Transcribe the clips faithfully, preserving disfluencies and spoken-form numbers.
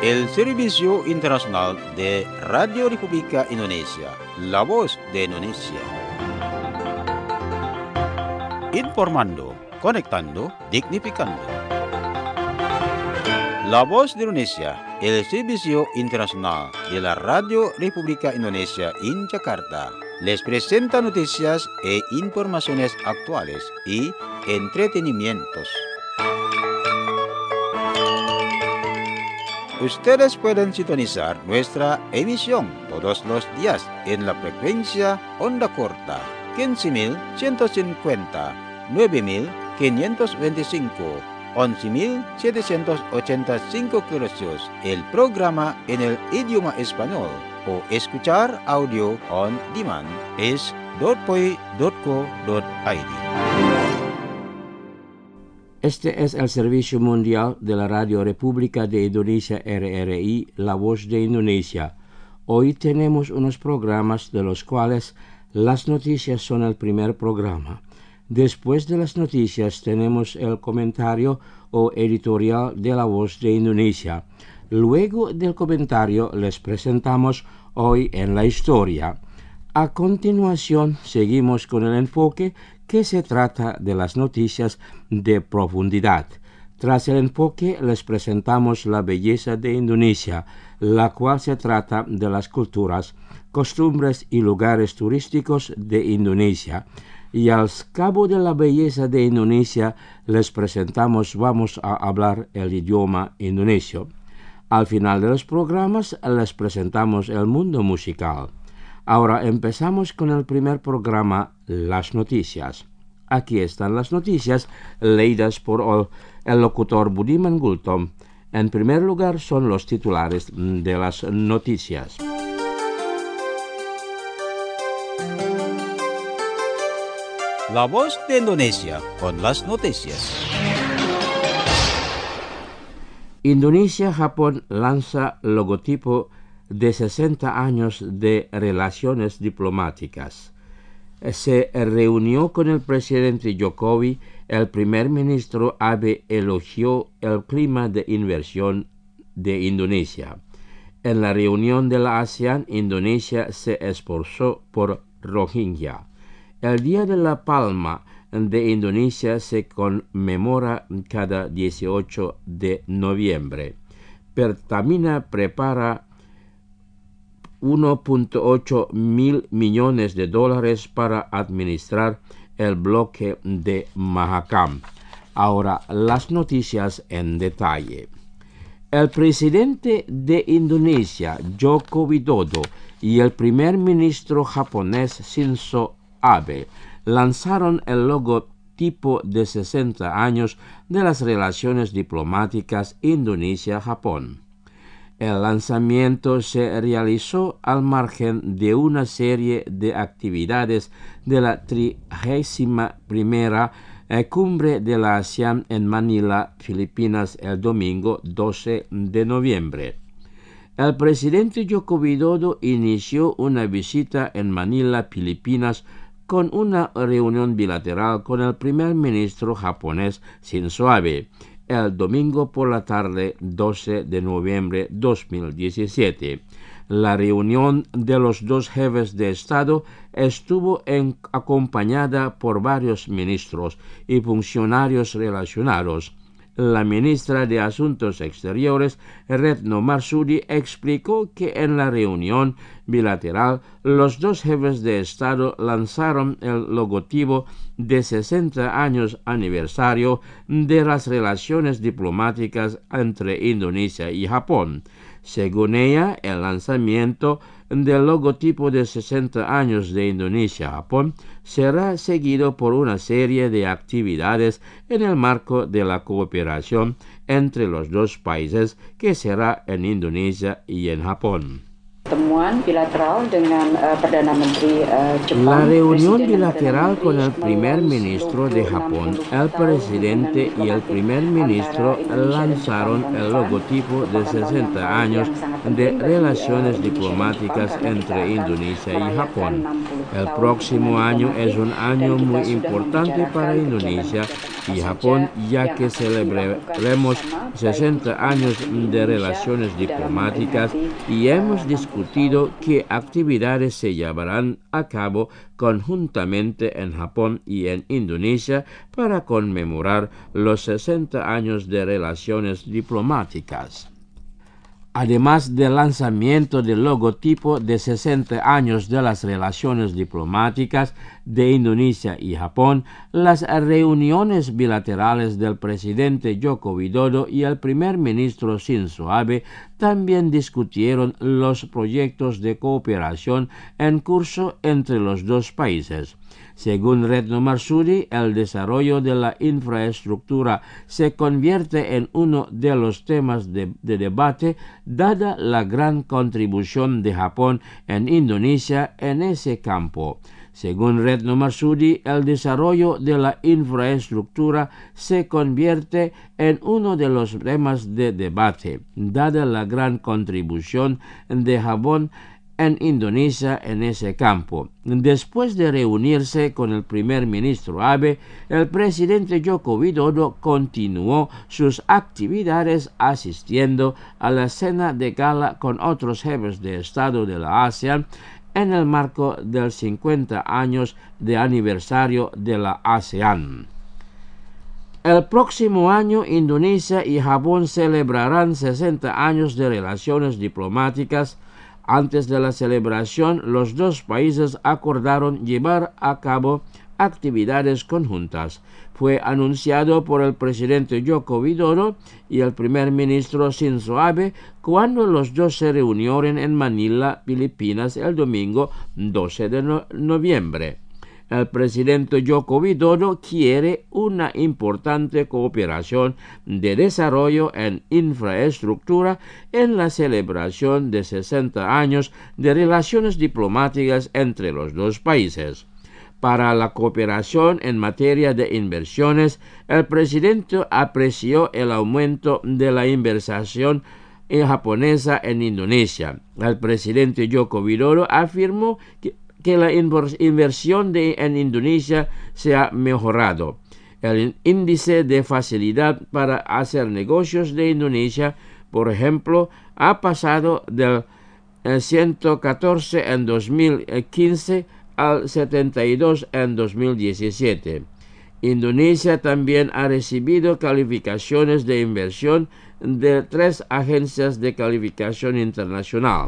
el Servicio Internacional de Radio República Indonesia, la voz de Indonesia. Informando, conectando, dignificando. La voz de Indonesia, el Servicio Internacional de la Radio República Indonesia en Jakarta, les presenta noticias e informaciones actuales y entretenimientos. Ustedes pueden sintonizar nuestra emisión todos los días en la frecuencia onda corta quince mil ciento cincuenta, nueve mil quinientos veinticinco, once mil setecientos ochenta y cinco kHz, el programa en el idioma español, o escuchar audio on demand es dotpoi punto co punto id. Este es el Servicio Mundial de la Radio República de Indonesia R R I, la voz de Indonesia. Hoy tenemos unos programas de los cuales las noticias son el primer programa. Después de las noticias tenemos el comentario o editorial de la voz de Indonesia. Luego del comentario les presentamos Hoy en la Historia. A continuación seguimos con el enfoque que se trata de las noticias de profundidad. Tras el enfoque les presentamos la belleza de Indonesia, la cual se trata de las culturas, costumbres y lugares turísticos de Indonesia. Y al cabo de la belleza de Indonesia les presentamos, vamos a hablar el idioma indonesio. Al final de los programas les presentamos el mundo musical. Ahora empezamos con el primer programa, las noticias. Aquí están las noticias leídas por el, el locutor Budiman Gultom. En primer lugar son los titulares de las noticias. La voz de Indonesia con las noticias. Indonesia-Japón lanza logotipo de sesenta años de relaciones diplomáticas. Se reunió con el presidente Jokowi, el primer ministro Abe elogió el clima de inversión de Indonesia. En la reunión de la ASEAN, Indonesia se esforzó por Rohingya. El Día de la Palma de Indonesia se conmemora cada dieciocho de noviembre. Pertamina prepara uno punto ocho mil millones de dólares para administrar el bloque de Mahakam. Ahora las noticias en detalle. El presidente de Indonesia, Joko Widodo, y el primer ministro japonés Shinzo Abe lanzaron el logotipo de sesenta años de las relaciones diplomáticas Indonesia-Japón. El lanzamiento se realizó al margen de una serie de actividades de la trigésima primera eh, cumbre de la ASEAN en Manila, Filipinas, el domingo doce de noviembre. El presidente Joko Widodo inició una visita en Manila, Filipinas, con una reunión bilateral con el primer ministro japonés Shinzo Abe, el domingo por la tarde doce de noviembre de dos mil diecisiete. La reunión de los dos jefes de Estado estuvo en, acompañada por varios ministros y funcionarios relacionados. La ministra de Asuntos Exteriores, Retno Marsudi, explicó que en la reunión bilateral los dos jefes de Estado lanzaron el logotipo de sesenta años aniversario de las relaciones diplomáticas entre Indonesia y Japón. Según ella, el lanzamiento del logotipo de sesenta años de Indonesia-Japón será seguido por una serie de actividades en el marco de la cooperación entre los dos países, que será en Indonesia y en Japón. Pertemuan bilateral dengan uh, Perdana Menteri uh, Jepang. La reunión bilateral con el primer ministro de Japón, el presidente y el primer ministro lanzaron el logotipo de sesenta años de relaciones diplomáticas entre Indonesia y Japón. El próximo año es un año muy importante para Indonesia y Japón, ya que celebraremos sesenta años de relaciones diplomáticas y hemos discutido qué actividades se llevarán a cabo conjuntamente en Japón y en Indonesia para conmemorar los sesenta años de relaciones diplomáticas. Además del lanzamiento del logotipo de sesenta años de las relaciones diplomáticas de Indonesia y Japón, las reuniones bilaterales del presidente Joko Widodo y el primer ministro Shinzo Abe también discutieron los proyectos de cooperación en curso entre los dos países. Según Retno Marsudi, el desarrollo de la infraestructura se convierte en uno de los temas de, de debate, dada la gran contribución de Japón en Indonesia en ese campo. Según Retno Marsudi, el desarrollo de la infraestructura se convierte en uno de los temas de debate, dada la gran contribución de Japón en Indonesia en ese campo. Después de reunirse con el primer ministro Abe, el presidente Joko Widodo continuó sus actividades asistiendo a la cena de gala con otros jefes de Estado de la ASEAN en el marco del cincuenta años de aniversario de la ASEAN. El próximo año, Indonesia y Japón celebrarán sesenta años de relaciones diplomáticas. Antes de la celebración, los dos países acordaron llevar a cabo actividades conjuntas. Fue anunciado por el presidente Joko Widodo y el primer ministro Shinzo Abe cuando los dos se reunieron en Manila, Filipinas, el domingo doce de noviembre. El presidente Joko Widodo quiere una importante cooperación de desarrollo en infraestructura en la celebración de sesenta años de relaciones diplomáticas entre los dos países. Para la cooperación en materia de inversiones, el presidente apreció el aumento de la inversión japonesa en Indonesia. El presidente Joko Widodo afirmó que que la inversión de, en Indonesia se ha mejorado. El índice de facilidad para hacer negocios de Indonesia, por ejemplo, ha pasado del ciento catorce en dos mil quince al setenta y dos en dos mil diecisiete. Indonesia también ha recibido calificaciones de inversión de tres agencias de calificación internacional.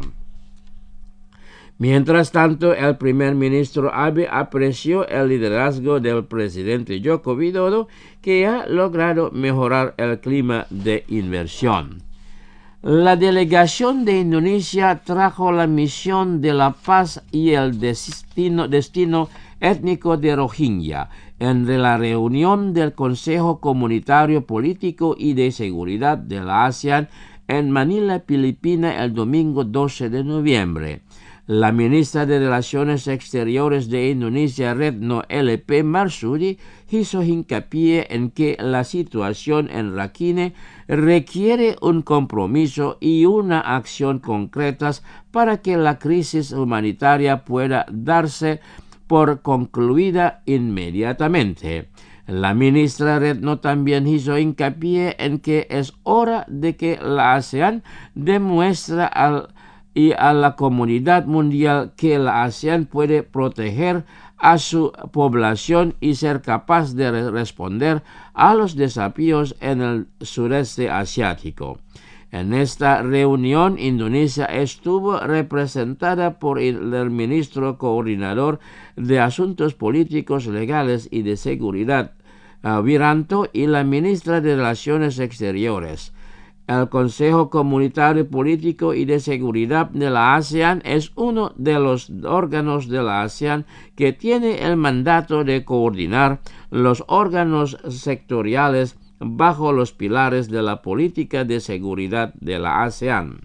Mientras tanto, el primer ministro Abe apreció el liderazgo del presidente Joko Widodo, que ha logrado mejorar el clima de inversión. La delegación de Indonesia trajo la misión de la paz y el destino, destino étnico de Rohingya en la reunión del Consejo Comunitario Político y de Seguridad de la ASEAN en Manila, Filipinas, el domingo doce de noviembre. La ministra de Relaciones Exteriores de Indonesia, Retno L P Marsudi, hizo hincapié en que la situación en Rakhine requiere un compromiso y una acción concretas para que la crisis humanitaria pueda darse por concluida inmediatamente. La ministra Retno también hizo hincapié en que es hora de que la ASEAN demuestre al y a la comunidad mundial que la ASEAN puede proteger a su población y ser capaz de responder a los desafíos en el sureste asiático. En esta reunión, Indonesia estuvo representada por el, el ministro coordinador de Asuntos Políticos, Legales y de Seguridad, uh, Wiranto, y la ministra de Relaciones Exteriores. El Consejo Comunitario Político y de Seguridad de la ASEAN es uno de los órganos de la ASEAN que tiene el mandato de coordinar los órganos sectoriales bajo los pilares de la política de seguridad de la ASEAN.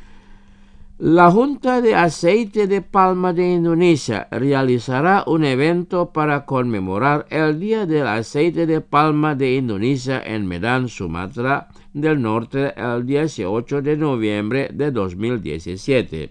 La Junta de Aceite de Palma de Indonesia realizará un evento para conmemorar el Día del Aceite de Palma de Indonesia en Medan, Sumatra del Norte, el dieciocho de noviembre de dos mil diecisiete.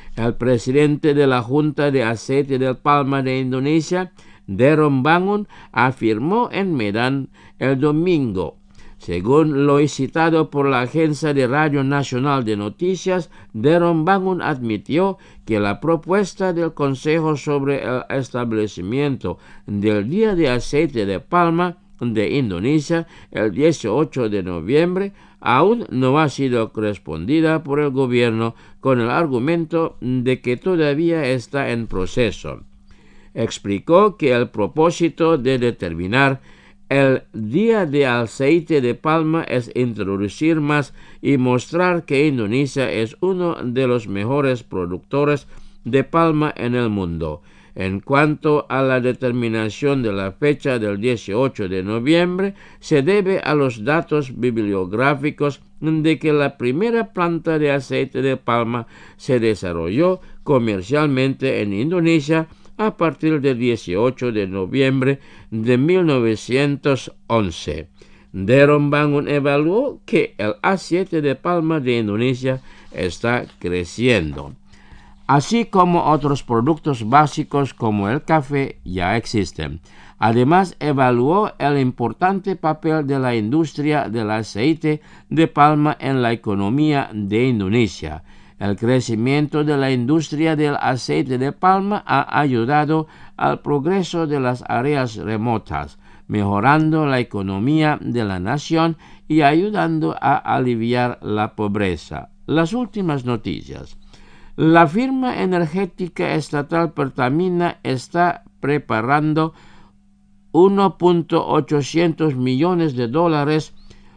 El presidente de la Junta de Aceite de Palma de Indonesia, Deron Bangun, afirmó en Medan el domingo. Según lo citado por la Agencia de Radio Nacional de Noticias, Deron Bangun admitió que la propuesta del Consejo sobre el establecimiento del Día de Aceite de Palma de Indonesia el dieciocho de noviembre aún no ha sido respondida por el gobierno con el argumento de que todavía está en proceso. Explicó que el propósito de determinar el Día de Aceite de Palma es introducir más y mostrar que Indonesia es uno de los mejores productores de palma en el mundo. En cuanto a la determinación de la fecha del dieciocho de noviembre, se debe a los datos bibliográficos de que la primera planta de aceite de palma se desarrolló comercialmente en Indonesia a partir del dieciocho de noviembre de mil novecientos once. Deron Bangun evaluó que el aceite de palma de Indonesia está creciendo, así como otros productos básicos como el café ya existen. Además, evaluó el importante papel de la industria del aceite de palma en la economía de Indonesia. El crecimiento de la industria del aceite de palma ha ayudado al progreso de las áreas remotas, mejorando la economía de la nación y ayudando a aliviar la pobreza. Las últimas noticias. La firma energética estatal Pertamina está preparando uno punto ochocientos millones de dólares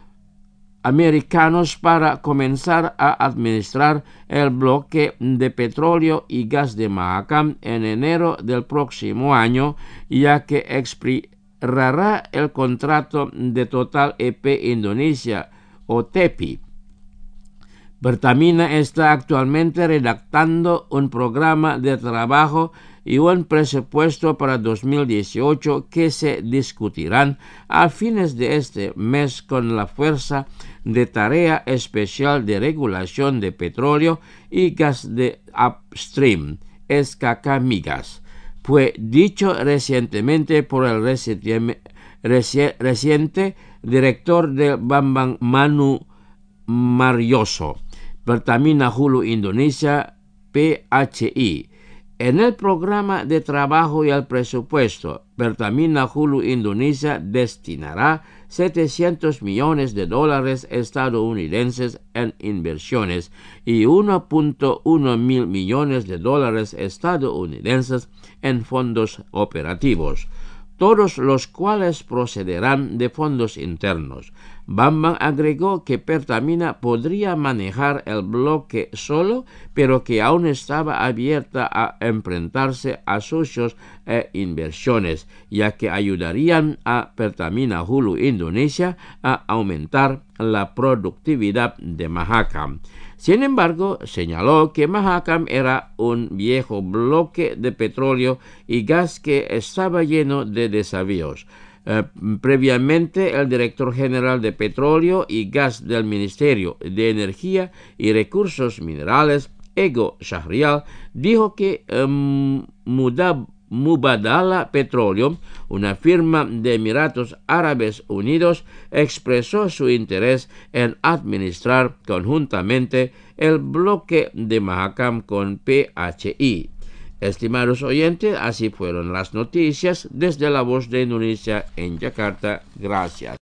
americanos para comenzar a administrar el bloque de petróleo y gas de Mahakam en enero del próximo año, ya que expirará el contrato de Total E P Indonesia o T E P I. Pertamina está actualmente redactando un programa de trabajo y un presupuesto para dos mil dieciocho que se discutirán a fines de este mes con la Fuerza de Tarea Especial de Regulación de Petróleo y Gas de Upstream, S K K Migas. Fue dicho recientemente por el reciente, reciente director de Bambang Manu Marioso, Pertamina Hulu Indonesia, P H I. En el programa de trabajo y el presupuesto, Pertamina Hulu Indonesia destinará setecientos millones de dólares estadounidenses en inversiones y uno punto uno mil millones de dólares estadounidenses en fondos operativos, todos los cuales procederán de fondos internos. Bambang agregó que Pertamina podría manejar el bloque solo, pero que aún estaba abierta a enfrentarse a socios e inversiones, ya que ayudarían a Pertamina Hulu Indonesia a aumentar la productividad de Mahakam. Sin embargo, señaló que Mahakam era un viejo bloque de petróleo y gas que estaba lleno de desafíos. Uh, previamente, el director general de Petróleo y Gas del Ministerio de Energía y Recursos Minerales, Ego Shahrial, dijo que um, Mudab Mubadala Petroleum, una firma de Emiratos Árabes Unidos, expresó su interés en administrar conjuntamente el bloque de Mahakam con P H I. Estimados oyentes, así fueron las noticias desde La Voz de Indonesia en Yakarta. Gracias.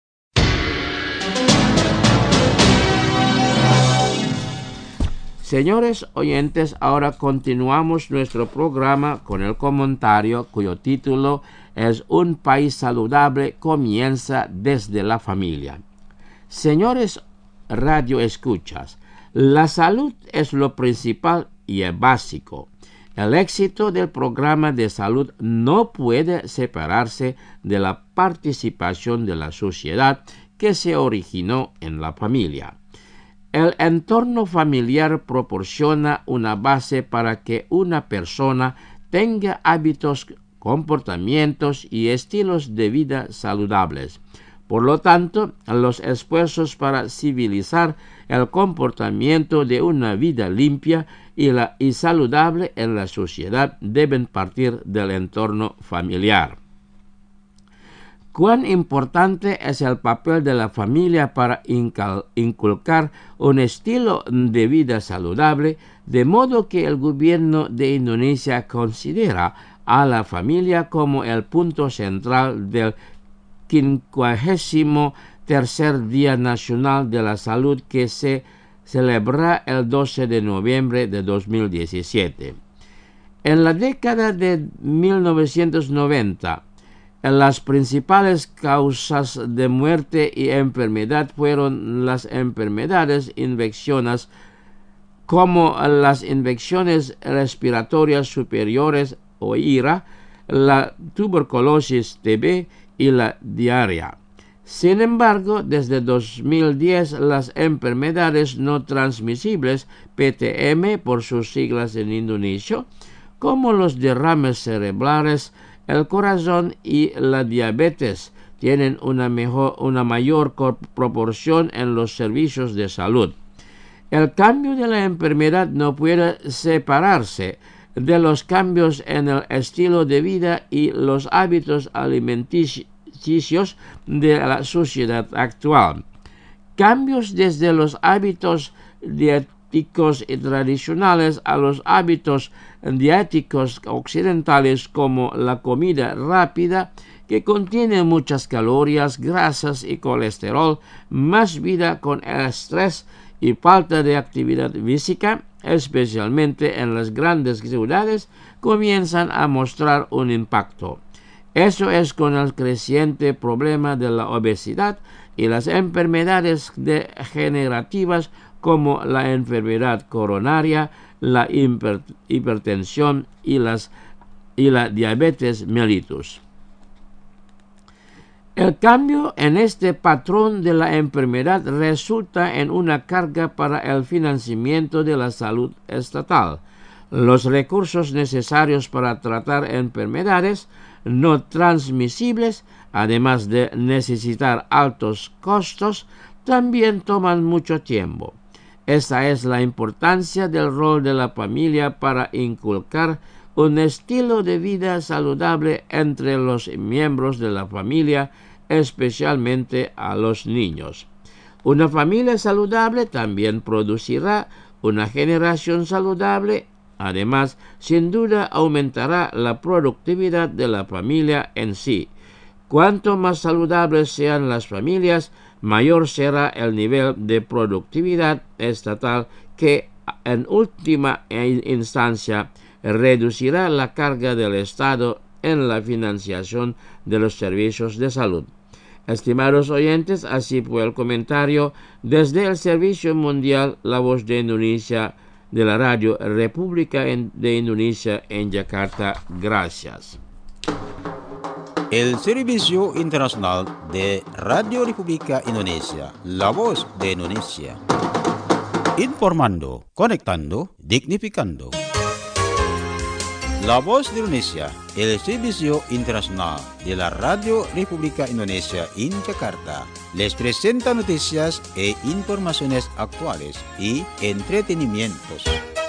Señores oyentes, ahora continuamos nuestro programa con el comentario cuyo título es Un país saludable comienza desde la familia. Señores radio escuchas, la salud es lo principal y es básico. El éxito del programa de salud no puede separarse de la participación de la sociedad que se originó en la familia. El entorno familiar proporciona una base para que una persona tenga hábitos, comportamientos y estilos de vida saludables. Por lo tanto, los esfuerzos para civilizar el comportamiento de una vida limpia y, la, y saludable en la sociedad deben partir del entorno familiar. ¿Cuán importante es el papel de la familia para inculcar un estilo de vida saludable, de modo que el gobierno de Indonesia considera a la familia como el punto central del quincuagésimo tercer Día Nacional de la Salud que se celebra el doce de noviembre de dos mil diecisiete? En la década de mil novecientos noventa, las principales causas de muerte y enfermedad fueron las enfermedades infecciosas como las infecciones respiratorias superiores o I R A, la tuberculosis T B y la diarrea. Sin embargo, desde dos mil diez las enfermedades no transmisibles, P T M por sus siglas en indonesio, como los derrames cerebrales, el corazón y la diabetes, tienen una, mejor, una mayor proporción en los servicios de salud. El cambio de la enfermedad no puede separarse de los cambios en el estilo de vida y los hábitos alimenticios de la sociedad actual. Cambios desde los hábitos dietéticos y tradicionales a los hábitos dietéticos occidentales, como la comida rápida, que contiene muchas calorías, grasas y colesterol, más vida con estrés y falta de actividad física, especialmente en las grandes ciudades, comienzan a mostrar un impacto. Eso es con el creciente problema de la obesidad y las enfermedades degenerativas como la enfermedad coronaria, la hiper, hipertensión y, las, y la diabetes mellitus. El cambio en este patrón de la enfermedad resulta en una carga para el financiamiento de la salud estatal. Los recursos necesarios para tratar enfermedades no transmisibles, además de necesitar altos costos, también toman mucho tiempo. Esa es la importancia del rol de la familia para inculcar un estilo de vida saludable entre los miembros de la familia, especialmente a los niños. Una familia saludable también producirá una generación saludable. Además, sin duda aumentará la productividad de la familia en sí. Cuanto más saludables sean las familias, mayor será el nivel de productividad estatal que, en última instancia, reducirá la carga del Estado en la financiación de los servicios de salud. Estimados oyentes, así fue el comentario desde el Servicio Mundial La Voz de Indonesia de la Radio República de Indonesia en Yakarta. Gracias. El Servicio Internacional de Radio República Indonesia, La Voz de Indonesia. Informando, conectando, dignificando. La Voz de Indonesia, el Servicio Internacional de la Radio República Indonesia en Yakarta, les presenta noticias e informaciones actuales y entretenimientos.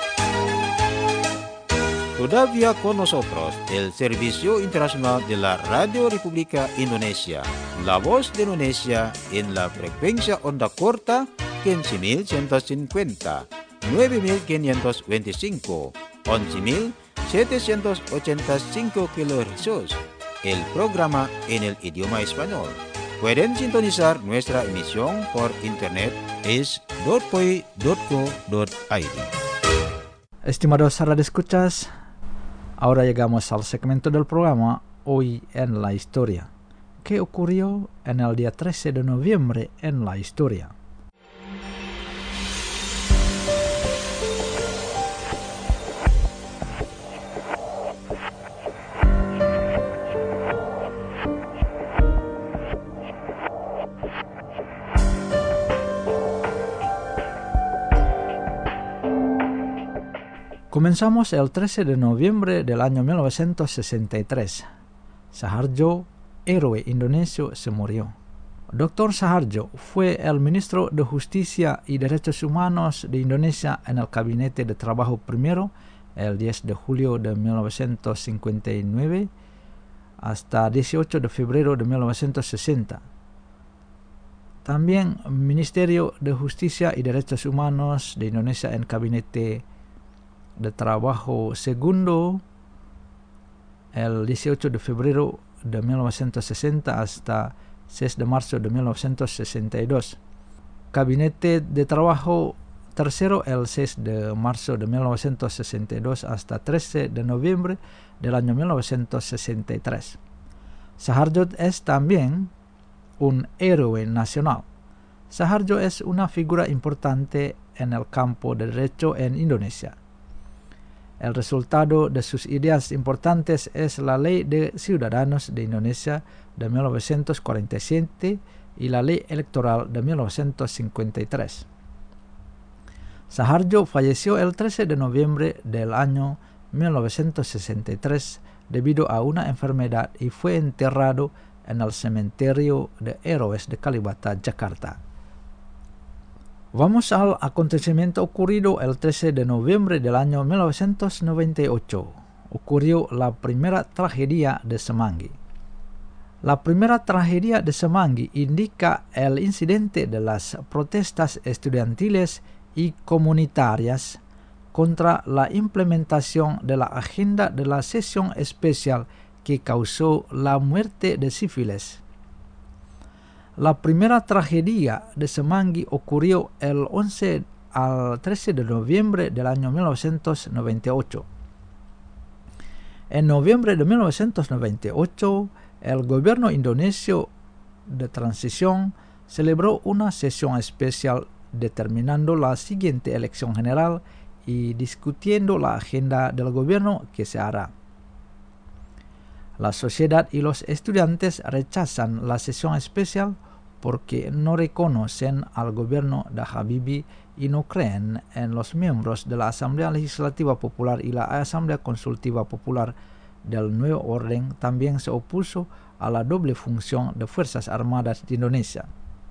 Todavía con nosotros el Servicio Internacional de la Radio República Indonesia, La Voz de Indonesia en la frecuencia onda corta quince mil ciento cincuenta, nueve mil quinientos veinticinco, once mil setecientos ochenta y cinco kilohercios, el programa en el idioma español. Pueden sintonizar nuestra emisión por internet es dot p o i dot co dot i d. Estimados radioescuchas, ahora llegamos al segmento del programa Hoy en la Historia. ¿Qué ocurrió en el día trece de noviembre en la historia? Comenzamos el trece de noviembre del año mil novecientos sesenta y tres. Saharjo, héroe indonesio, se murió. doctor Saharjo fue el ministro de Justicia y Derechos Humanos de Indonesia en el Gabinete de Trabajo primero, el diez de julio de mil novecientos cincuenta y nueve hasta dieciocho de febrero de mil novecientos sesenta. También Ministerio de Justicia y Derechos Humanos de Indonesia en Gabinete de Trabajo segundo, el dieciocho de febrero de mil novecientos sesenta hasta seis de marzo de mil novecientos sesenta y dos. Gabinete de Trabajo tercero, el seis de marzo de mil novecientos sesenta y dos hasta trece de noviembre del año mil novecientos sesenta y tres. Saharjo es también un héroe nacional. Saharjo es una figura importante en el campo del derecho en Indonesia. El resultado de sus ideas importantes es la Ley de Ciudadanos de Indonesia de mil novecientos cuarenta y siete y la Ley Electoral de mil novecientos cincuenta y tres. Saharjo falleció el trece de noviembre del año mil novecientos sesenta y tres debido a una enfermedad y fue enterrado en el cementerio de héroes de Kalibata, Jakarta. Vamos al acontecimiento ocurrido el trece de noviembre del año mil novecientos noventa y ocho. Ocurrió la primera tragedia de Semanggi. La primera tragedia de Semanggi indica el incidente de las protestas estudiantiles y comunitarias contra la implementación de la agenda de la sesión especial que causó la muerte de civiles. La primera tragedia de Semanggi ocurrió el once al trece de noviembre del año mil novecientos noventa y ocho. En noviembre de mil novecientos noventa y ocho, el gobierno indonesio de transición celebró una sesión especial determinando la siguiente elección general y discutiendo la agenda del gobierno que se hará. La sociedad y los estudiantes rechazan la sesión especial porque no reconocen al gobierno de Habibie y no creen en los miembros de la Asamblea Legislativa Popular y la Asamblea Consultiva Popular del nuevo orden. También se opuso a la doble función de Fuerzas Armadas de Indonesia.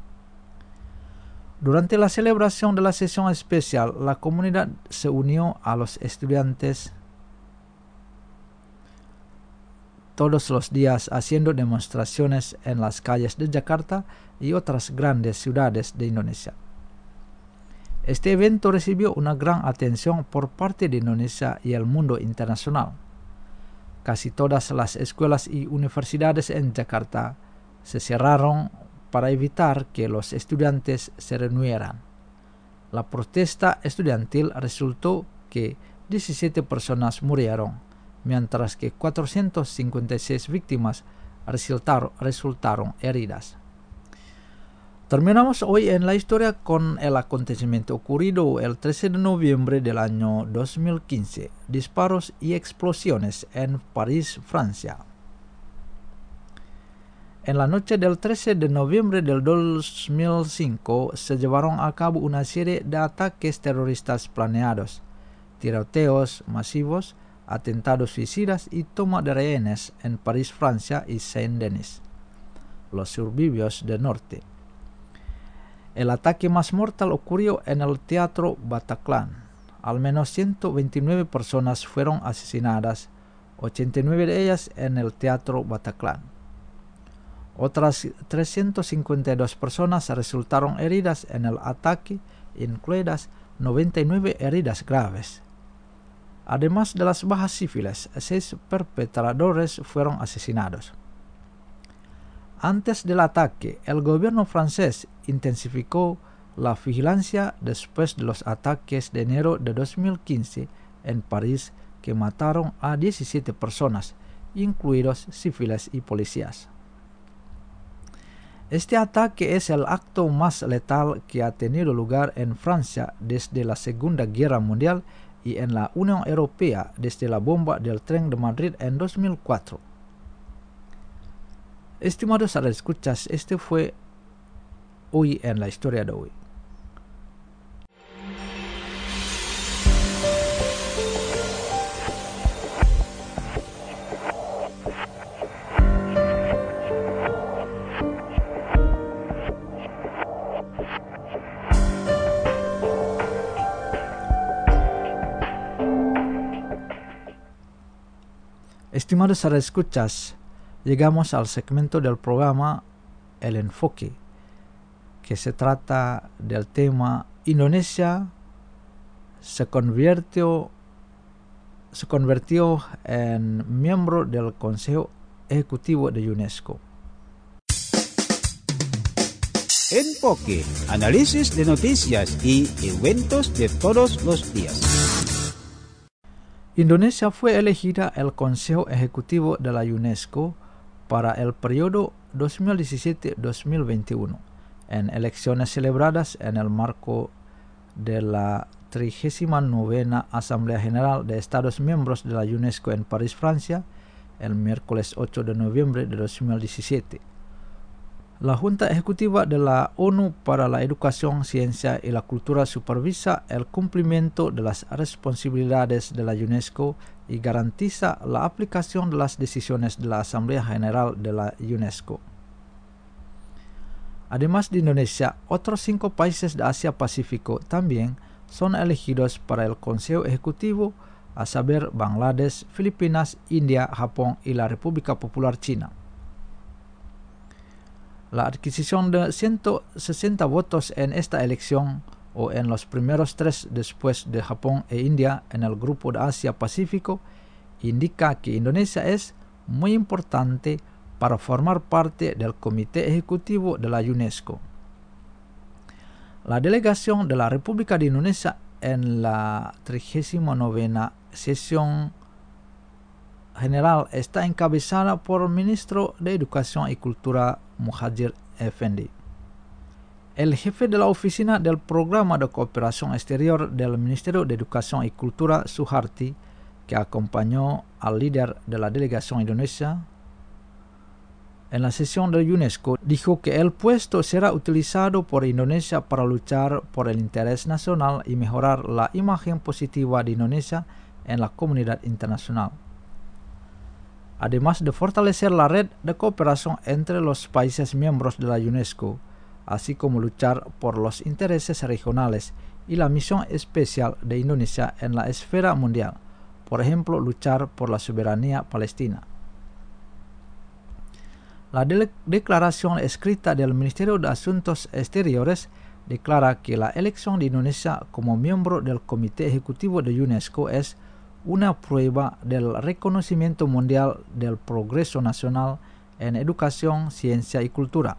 Durante la celebración de la sesión especial, la comunidad se unió a los estudiantes todos los días haciendo demostraciones en las calles de Yakarta y otras grandes ciudades de Indonesia. Este evento recibió una gran atención por parte de Indonesia y el mundo internacional. Casi todas las escuelas y universidades en Yakarta se cerraron para evitar que los estudiantes se reunieran. La protesta estudiantil resultó que diecisiete personas murieron, mientras que cuatrocientas cincuenta y seis víctimas resultaron, resultaron heridas. Terminamos hoy en la historia con el acontecimiento ocurrido el trece de noviembre del año dos mil quince, disparos y explosiones en París, Francia. En la noche del trece de noviembre del dos mil cinco se llevaron a cabo una serie de ataques terroristas planeados, tiroteos masivos, atentados suicidas y toma de rehenes en París, Francia y Saint-Denis, los suburbios del norte. El ataque más mortal ocurrió en el Teatro Bataclan. Al menos ciento veintinueve personas fueron asesinadas, ochenta y nueve de ellas en el Teatro Bataclan. Otras trescientas cincuenta y dos personas resultaron heridas en el ataque, incluidas noventa y nueve heridas graves. Además de las bajas civiles, seis perpetradores fueron asesinados. Antes del ataque, el gobierno francés intensificó la vigilancia después de los ataques de enero de dos mil quince en París que mataron a diecisiete personas, incluidos civiles y policías. Este ataque es el acto más letal que ha tenido lugar en Francia desde la Segunda Guerra Mundial y en la Unión Europea desde la bomba del tren de Madrid en dos mil cuatro. Estimados radioescuchas, este fue Hoy en la Historia de hoy. Estimados escuchas, llegamos al segmento del programa El Enfoque, que se trata del tema Indonesia se convirtió, se convirtió en miembro del Consejo Ejecutivo de UNESCO. Enfoque, análisis de noticias y eventos de todos los días. Indonesia fue elegida el Consejo Ejecutivo de la UNESCO para el periodo dos mil diecisiete a dos mil veintiuno, en elecciones celebradas en el marco de la trigésima novena Asamblea General de Estados Miembros de la UNESCO en París, Francia, el miércoles ocho de noviembre de dos mil diecisiete. La Junta Ejecutiva de la ONU para la Educación, Ciencia y la Cultura supervisa el cumplimiento de las responsabilidades de la UNESCO y garantiza la aplicación de las decisiones de la Asamblea General de la UNESCO. Además de Indonesia, otros cinco países de Asia-Pacífico también son elegidos para el Consejo Ejecutivo, a saber Bangladesh, Filipinas, India, Japón y la República Popular China. La adquisición de ciento sesenta votos en esta elección, o en los primeros tres después de Japón e India en el grupo de Asia-Pacífico, indica que Indonesia es muy importante para formar parte del Comité Ejecutivo de la UNESCO. La delegación de la República de Indonesia en la trigésima novena sesión general está encabezada por el ministro de Educación y Cultura Muhadjir Effendi. El jefe de la oficina del Programa de Cooperación Exterior del Ministerio de Educación y Cultura, Suharti, que acompañó al líder de la delegación indonesia en la sesión de UNESCO, dijo que el puesto será utilizado por Indonesia para luchar por el interés nacional y mejorar la imagen positiva de Indonesia en la comunidad internacional, además de fortalecer la red de cooperación entre los países miembros de la UNESCO, así como luchar por los intereses regionales y la misión especial de Indonesia en la esfera mundial, por ejemplo, luchar por la soberanía palestina. La de- declaración escrita del Ministerio de Asuntos Exteriores declara que la elección de Indonesia como miembro del Comité Ejecutivo de UNESCO es una prueba del reconocimiento mundial del progreso nacional en educación, ciencia y cultura.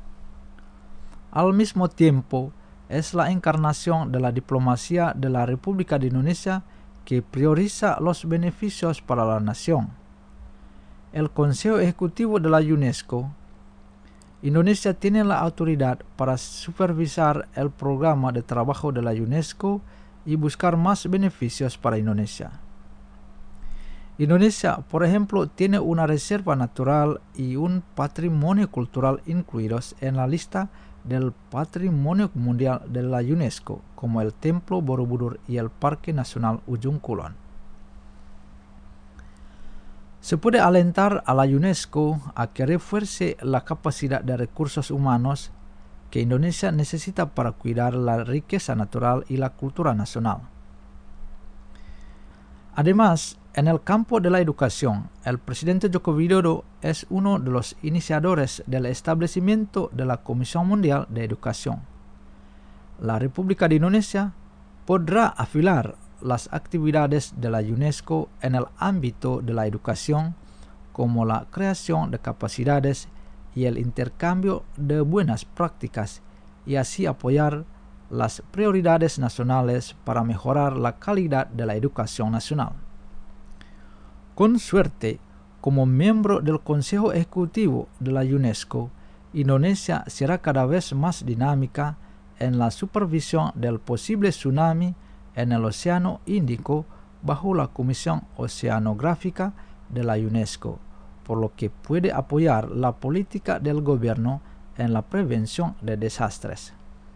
Al mismo tiempo, es la encarnación de la diplomacia de la República de Indonesia que prioriza los beneficios para la nación. El Consejo Ejecutivo de la UNESCO, Indonesia tiene la autoridad para supervisar el programa de trabajo de la UNESCO y buscar más beneficios para Indonesia. Indonesia, por ejemplo, tiene una reserva natural y un patrimonio cultural incluidos en la lista del Patrimonio Mundial de la UNESCO, como el Templo Borobudur y el Parque Nacional Ujung Kulon. Se puede alentar a la UNESCO a que refuerce la capacidad de recursos humanos que Indonesia necesita para cuidar la riqueza natural y la cultura nacional. Además, en el campo de la educación, el presidente Joko Widodo es uno de los iniciadores del establecimiento de la Comisión Mundial de Educación. La República de Indonesia podrá afilar las actividades de la UNESCO en el ámbito de la educación, como la creación de capacidades y el intercambio de buenas prácticas, y así apoyar las prioridades nacionales para mejorar la calidad de la educación nacional. Con suerte, como miembro del Consejo Ejecutivo de la UNESCO, Indonesia será cada vez más dinámica en la supervisión del posible tsunami en el Océano Índico bajo la Comisión Oceanográfica de la UNESCO, por lo que puede apoyar la política del gobierno en la prevención de desastres.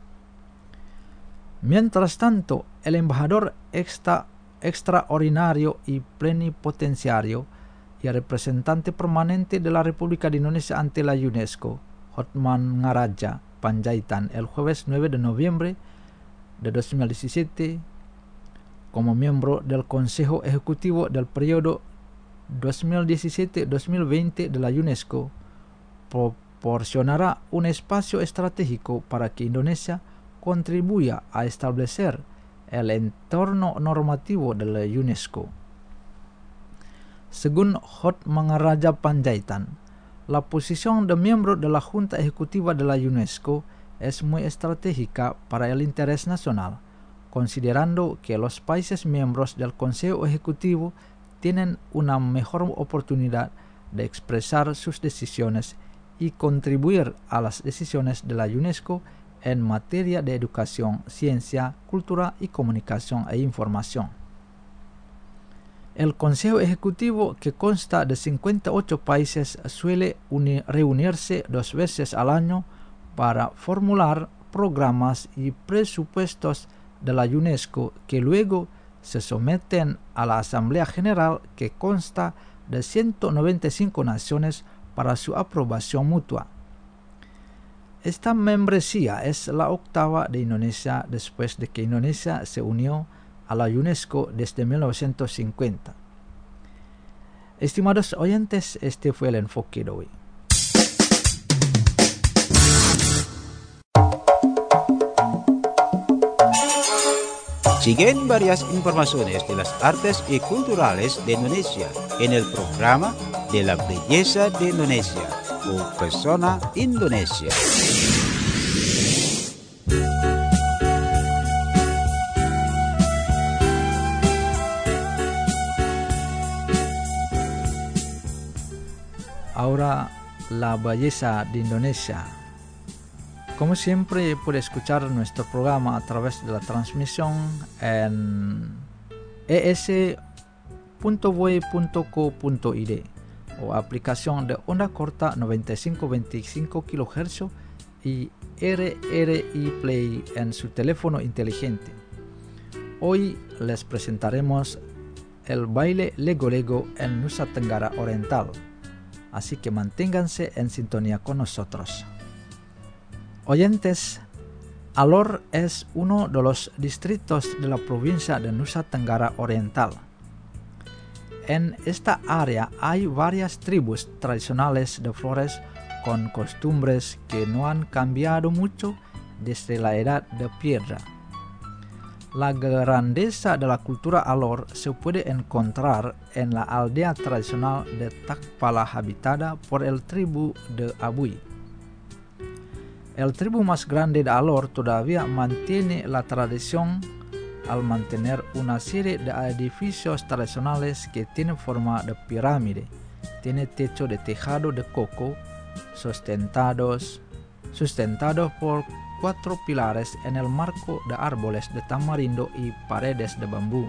Mientras tanto, el embajador extra, extraordinario y plenipotenciario y representante permanente de la República de Indonesia ante la UNESCO, Hotman Ngaraja Panjaitan, el jueves nueve de noviembre de dos mil diecisiete, como miembro del Consejo Ejecutivo del periodo dos mil diecisiete dos mil veinte de la UNESCO proporcionará un espacio estratégico para que Indonesia contribuya a establecer el entorno normativo de la UNESCO. Según Hotmangaraja Panjaitan, la posición de miembro de la Junta Ejecutiva de la UNESCO es muy estratégica para el interés nacional, considerando que los países miembros del Consejo Ejecutivo tienen una mejor oportunidad de expresar sus decisiones y contribuir a las decisiones de la UNESCO en materia de educación, ciencia, cultura y comunicación e información. El Consejo Ejecutivo, que consta de cincuenta y ocho países, suele reunirse dos veces al año para formular programas y presupuestos de la UNESCO que luego se someten a la Asamblea General, que consta de ciento noventa y cinco naciones, para su aprobación mutua. Esta membresía es la octava de Indonesia después de que Indonesia se unió a la UNESCO desde mil novecientos cincuenta. Estimados oyentes, este fue el enfoque de hoy. Siguen varias informaciones de las artes y culturales de Indonesia en el programa de la belleza de Indonesia o Persona Indonesia. Ahora, la belleza de Indonesia. Como siempre, puede escuchar nuestro programa a través de la transmisión en e s punto v o e punto co punto i d o aplicación de onda corta noventa y cinco veinticinco kilohercios y R R I Play en su teléfono inteligente. Hoy les presentaremos el baile Lego Lego en Nusa Tenggara Oriental, así que manténganse en sintonía con nosotros. Oyentes, Alor es uno de los distritos de la provincia de Nusa Tenggara Oriental. En esta área hay varias tribus tradicionales de Flores con costumbres que no han cambiado mucho desde la edad de piedra. La grandeza de la cultura Alor se puede encontrar en la aldea tradicional de Takpala habitada por el tribu de Abui. El tribu más grande de Alor todavía mantiene la tradición al mantener una serie de edificios tradicionales que tienen forma de pirámide, tiene techo de tejado de coco, sustentados, sustentados por cuatro pilares en el marco de árboles de tamarindo y paredes de bambú.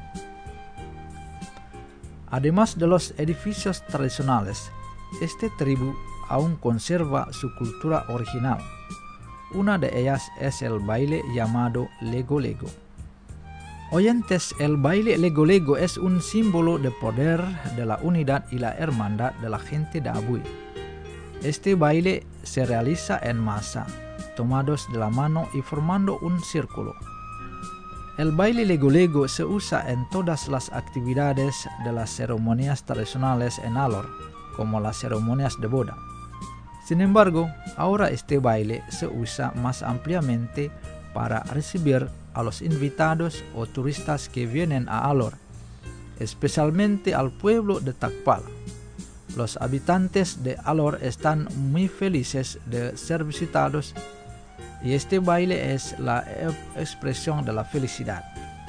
Además de los edificios tradicionales, este tribu aún conserva su cultura original. Una de ellas es el baile llamado Lego Lego. Oyentes, el baile Lego Lego es un símbolo de poder, de la unidad y la hermandad de la gente de Abui. Este baile se realiza en masa, tomados de la mano y formando un círculo. El baile Lego Lego se usa en todas las actividades de las ceremonias tradicionales en Alor, como las ceremonias de boda. Sin embargo, ahora este baile se usa más ampliamente para recibir a los invitados o turistas que vienen a Alor, especialmente al pueblo de Takpala. Los habitantes de Alor están muy felices de ser visitados y este baile es la expresión de la felicidad.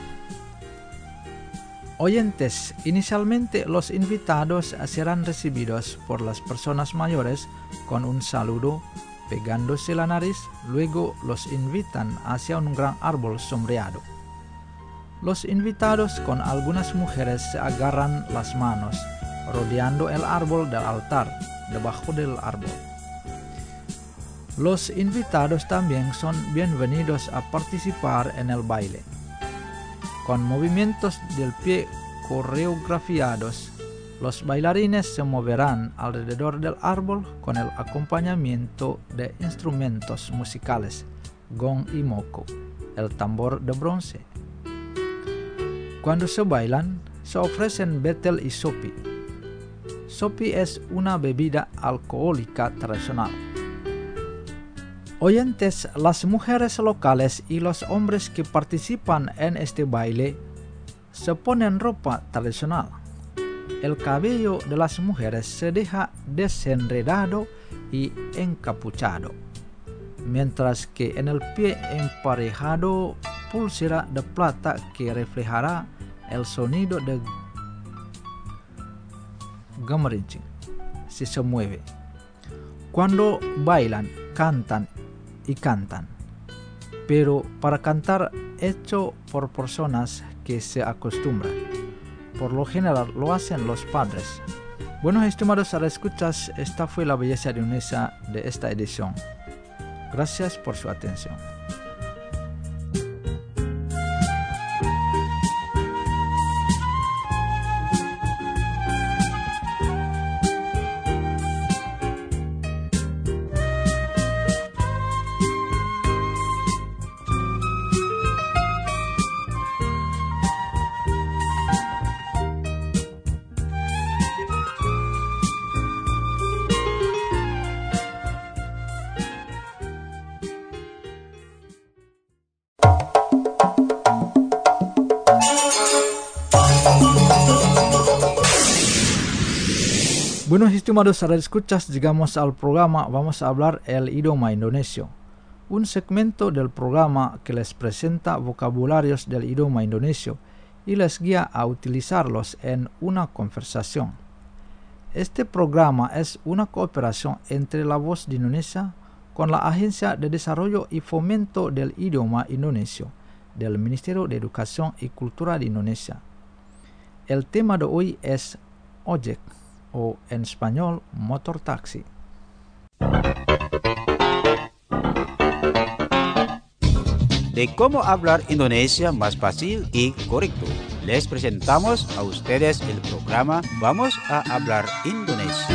Oyentes, inicialmente los invitados serán recibidos por las personas mayores con un saludo, pegándose la nariz, luego los invitan hacia un gran árbol sombreado. Los invitados con algunas mujeres se agarran las manos, rodeando el árbol del altar, debajo del árbol. Los invitados también son bienvenidos a participar en el baile. Con movimientos del pie coreografiados, los bailarines se moverán alrededor del árbol con el acompañamiento de instrumentos musicales, gong y moko, el tambor de bronce. Cuando se bailan, se ofrecen betel y sopi, Sopi es una bebida alcohólica tradicional. Oyentes, las mujeres locales y los hombres que participan en este baile se ponen ropa tradicional. El cabello de las mujeres se deja desenredado y encapuchado, mientras que en el pie emparejado pulsera de plata que reflejará el sonido de gemerincing si se mueve. Cuando bailan, cantan y cantan, pero para cantar hecho por personas que se acostumbran. Por lo general lo hacen los padres. Bueno, estimados escuchas, esta fue la belleza de Indonesia de esta edición. Gracias por su atención. Bueno, estimados escuchas, llegamos al programa Vamos a hablar el idioma indonesio, un segmento del programa que les presenta vocabularios del idioma indonesio y les guía a utilizarlos en una conversación. Este programa es una cooperación entre La Voz de Indonesia con la Agencia de Desarrollo y Fomento del Idioma Indonesio del Ministerio de Educación y Cultura de Indonesia. El tema de hoy es ojek, o en español motor taxi. De cómo hablar Indonesia más fácil y correcto, les presentamos a ustedes el programa Vamos a hablar Indonesia.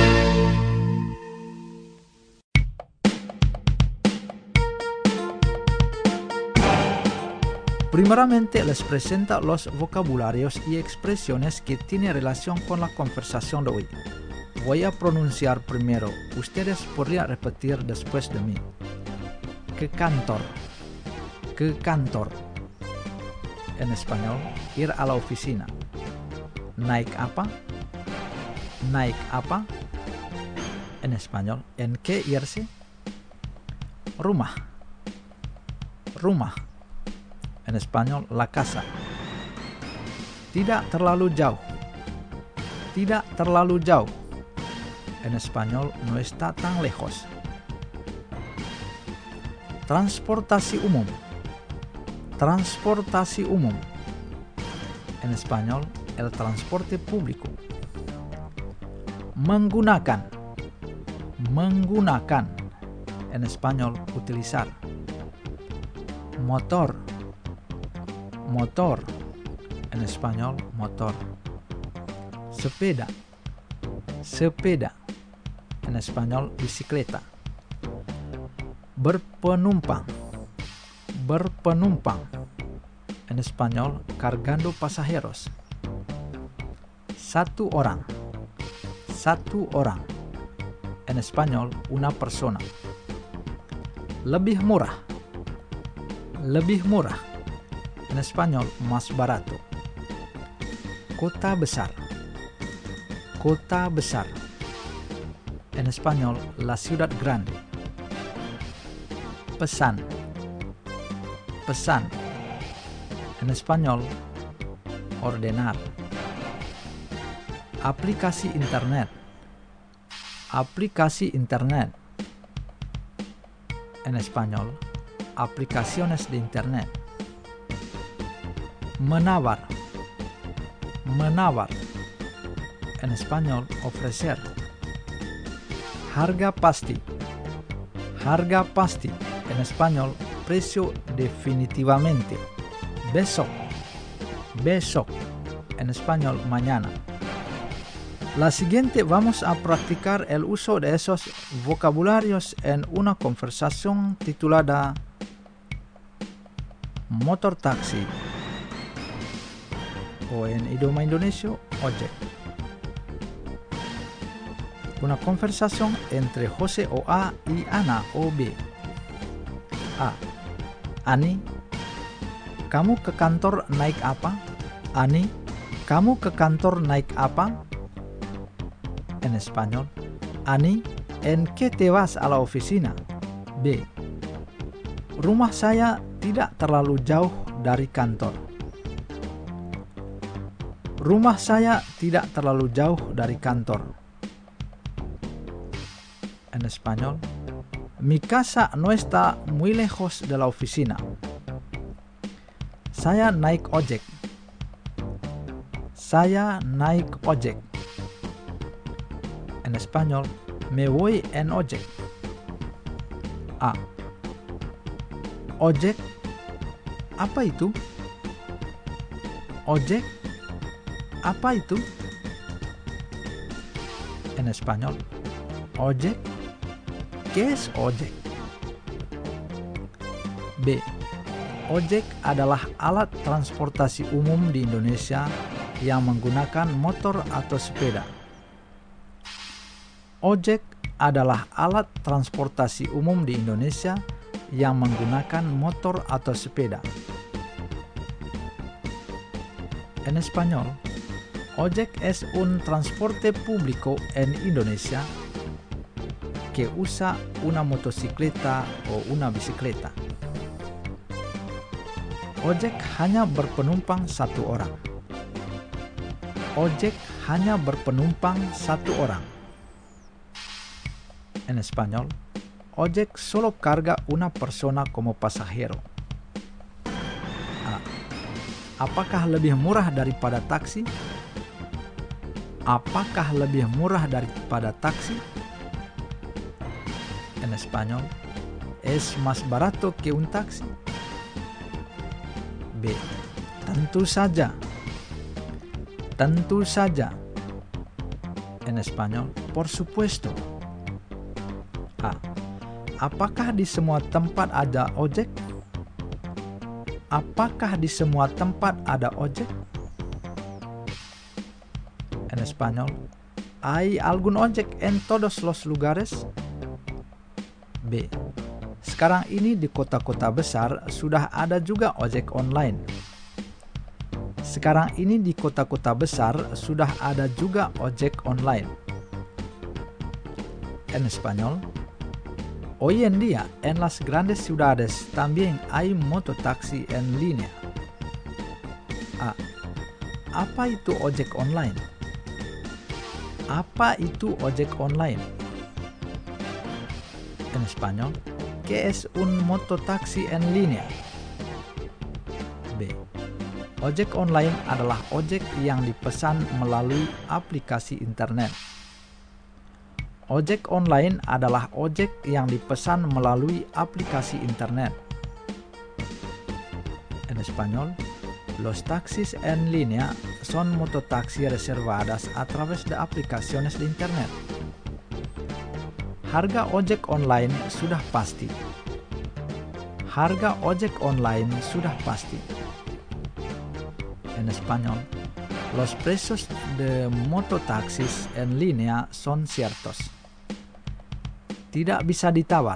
Primeramente les presenta los vocabularios y expresiones que tienen relación con la conversación de hoy. Voy a pronunciar primero, ustedes podrían repetir después de mí. Ke kantor, ke kantor. En español, ir a la oficina. Naik apa? Naik apa? En español, ¿en qué irse? Rumah, rumah. En español, la casa. Tidak terlalu jauh. Tidak terlalu jauh. En español, no está tan lejos. Transportasi umum. Transportasi umum. En español, el transporte público. Menggunakan. Menggunakan. En español, utilizar. Motor. Motor, en español, motor. Sepeda, sepeda, en español, bicicleta. Berpenumpang, berpenumpang, en español, cargando pasajeros. Satu orang, satu orang, en español, una persona. Lebih murah, lebih murah. En español, más barato. Kota besar. Kota besar. En español, la ciudad grande. Pesan. Pesan. En español, ordenar. Aplikasi internet. Aplikasi internet. En español, aplicaciones de internet. Menawar, menawar. En español, ofrecer. Harga pasti, harga pasti. En español, precio definitivamente. Besok, besok. En español, mañana. La siguiente vamos a practicar el uso de esos vocabularios en una conversación titulada Motor Taxi, o en idioma indonesio, ojek. Una conversación entre José o A y Ana o B. A. Ani, kamu ke kantor naik apa? Ani, kamu ke kantor naik apa? En español. Ani, ¿en qué te vas a la oficina? B. Rumah saya tidak terlalu jauh dari kantor. Rumah saya tidak terlalu jauh dari kantor. En español. Mi casa no está muy lejos de la oficina. Saya naik ojek. Saya naik ojek. En español. Me voy en ojek. A. Ojek? Apa itu? Ojek? Apa itu? En español. Ojek? ¿Qué es ojek? B. Ojek adalah alat transportasi umum di Indonesia yang menggunakan motor atau sepeda. Ojek adalah alat transportasi umum di Indonesia yang menggunakan motor atau sepeda. En español, ojek es un transporte público en Indonesia que usa una motocicleta o una bicicleta. Ojek hanya berpenumpang satu orang. Ojek hanya berpenumpang satu orang. En español, ojek solo carga una persona como pasajero. A. Apakah lebih murah daripada taksi? Apakah lebih murah daripada taksi? En español, ¿es más barato que un taxi? B. Tentu saja. Tentu saja. En español, por supuesto. A. Apakah di semua tempat ada ojek? Apakah di semua tempat ada ojek? En español, ¿hay algún ojek en todos los lugares? B. Sekarang ini di kota-kota besar sudah ada juga ojek online. Sekarang ini di kota-kota besar sudah ada juga ojek online. En español, hoy en día en las grandes ciudades también hay mototaxi en línea. A. Apa itu ojek online? Apa itu ojek online? En español, ¿qué es un mototaxi en línea? B. Ojek online adalah ojek yang dipesan melalui aplikasi internet. Ojek online adalah ojek yang dipesan melalui aplikasi internet. En español, los taxis en línea son mototaxi reservadas a través de aplicaciones de internet. Harga ojek online sudah pasti. Harga ojek online sudah pasti. En español, los precios de mototaxis en línea son ciertos. Tidak bisa ditawar.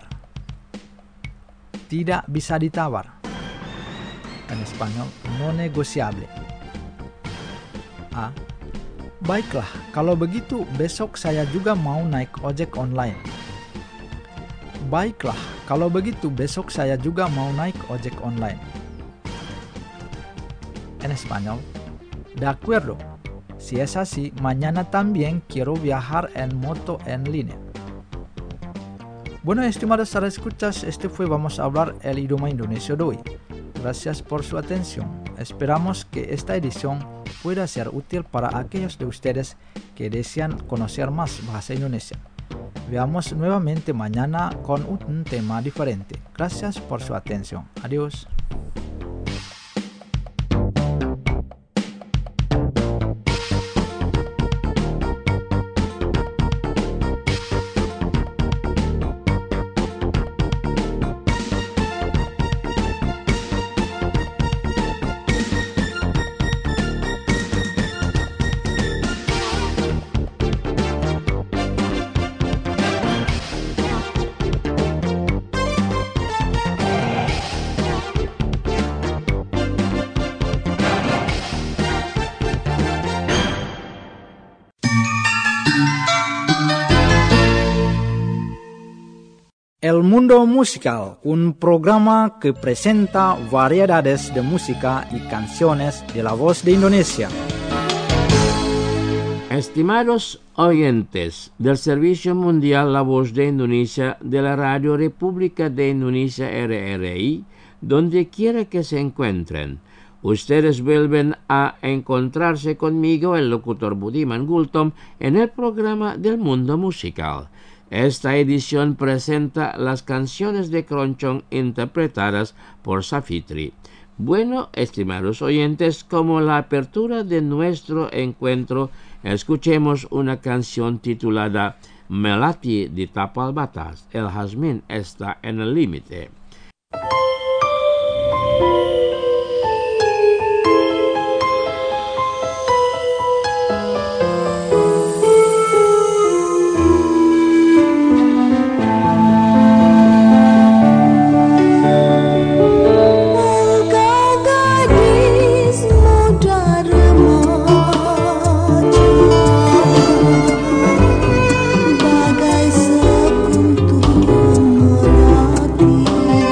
Tidak bisa ditawar. En español, no negociable. A. Baiklah, kalau begitu besok saya juga mau naik ojek online. Baiklah, kalau begitu besok saya juga mau naik ojek online. En español, de acuerdo. Si es así, mañana también quiero viajar en moto en línea. Bueno, estimados escuchas, este fue Vamos a hablar el idioma indonesio de hoy. Gracias por su atención. Esperamos que esta edición pueda ser útil para aquellos de ustedes que desean conocer más bahasa Indonesia. Veamos nuevamente mañana con un tema diferente. Gracias por su atención. Adiós. El Mundo Musical, un programa que presenta variedades de música y canciones de la voz de Indonesia. Estimados oyentes del Servicio Mundial La Voz de Indonesia de la Radio República de Indonesia R R I, donde quiera que se encuentren, ustedes vuelven a encontrarse conmigo, el locutor Budiman Gultom, en el programa del Mundo Musical. Esta edición presenta las canciones de Keroncong interpretadas por Safitri. Bueno, estimados oyentes, como la apertura de nuestro encuentro, escuchemos una canción titulada Melati di Tapal Batas. El jazmín está en el límite. Bagai sekutu melati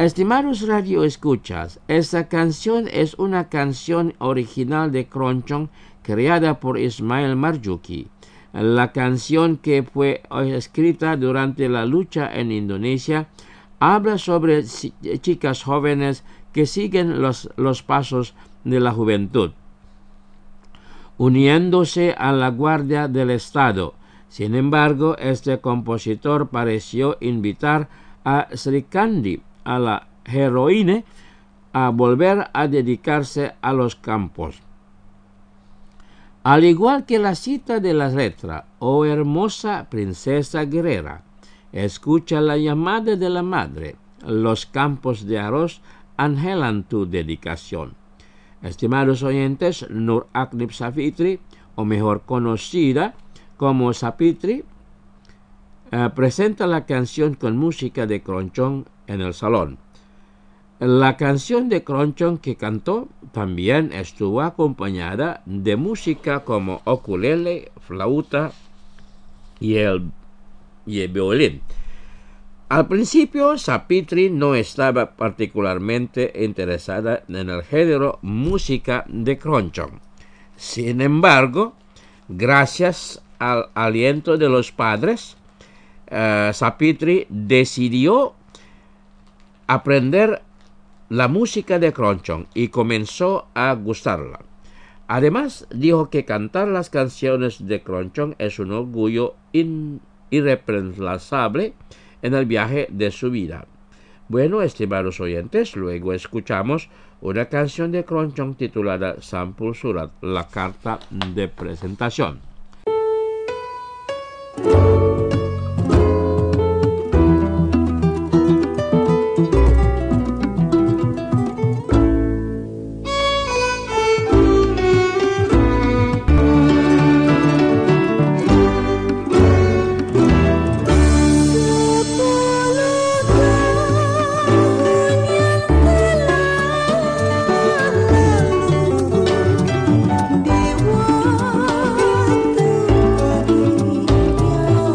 Estimados radioescuchas, esta canción es una canción original de Keroncong creada por Ismail Marzuki. La canción, que fue escrita durante la lucha en Indonesia, habla sobre chicas jóvenes que siguen los, los pasos de la juventud, uniéndose a la Guardia del Estado. Sin embargo, este compositor pareció invitar a Srikandi, a la heroína, a volver a dedicarse a los campos. Al igual que la cita de la letra, oh hermosa princesa guerrera, escucha la llamada de la madre, los campos de arroz anhelan tu dedicación. Estimados oyentes, Nur Aknip Savitri, o mejor conocida como Sapitri, eh, presenta la canción con música de Keroncong en el salón. La canción de Keroncong que cantó también estuvo acompañada de música como ukulele, flauta y el, y el violín. Al principio, Sapitri no estaba particularmente interesada en el género música de Keroncong. Sin embargo, gracias al aliento de los padres, uh, Sapitri decidió aprender la música de Keroncong y comenzó a gustarla. Además, dijo que cantar las canciones de Keroncong es un orgullo in, irreemplazable en el viaje de su vida. Bueno, estimados oyentes, luego escuchamos una canción de Keroncong titulada Sampul Surat, la carta de presentación. Di waktu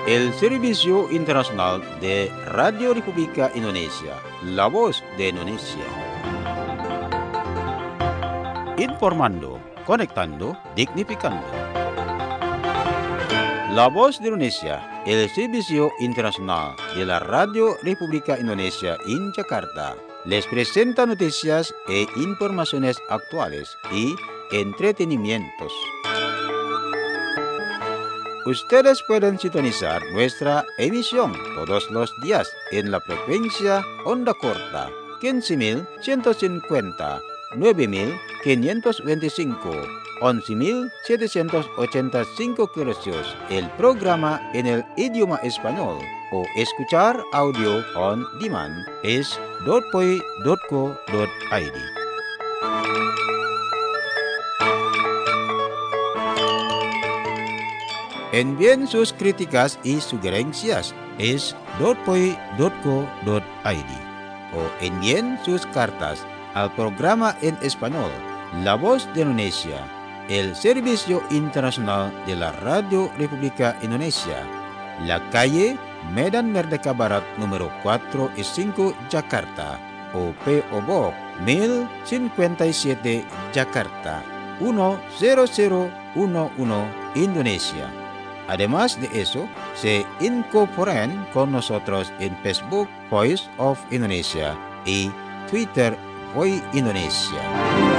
el Servicio Internacional de Radio República Indonesia, La Voz de Indonesia. Informando, conectando, dignificando. La Voz de Indonesia, el Servicio Internacional de la Radio República Indonesia en Jakarta, les presenta noticias e informaciones actuales y entretenimientos. Ustedes pueden sintonizar nuestra emisión todos los días en la frecuencia onda corta quince mil ciento cincuenta, nueve mil quinientos veinticinco, once mil setecientos ochenta y cinco kHz, el programa en el idioma español, o escuchar audio on demand es dotpoi dot co dot i d. Envíen sus críticas y sugerencias es dotpoi dot co dot i d o envíen sus cartas al programa en español La Voz de Indonesia, el Servicio Internacional de la Radio República Indonesia, la calle Medan Merdeka Barat número cuatro y cinco, Jakarta, o P O Box mil cincuenta y siete, Jakarta, uno cero cero uno uno, Indonesia. Además de eso, se incorporan con nosotros en Facebook Voice of Indonesia y Twitter Voice Indonesia.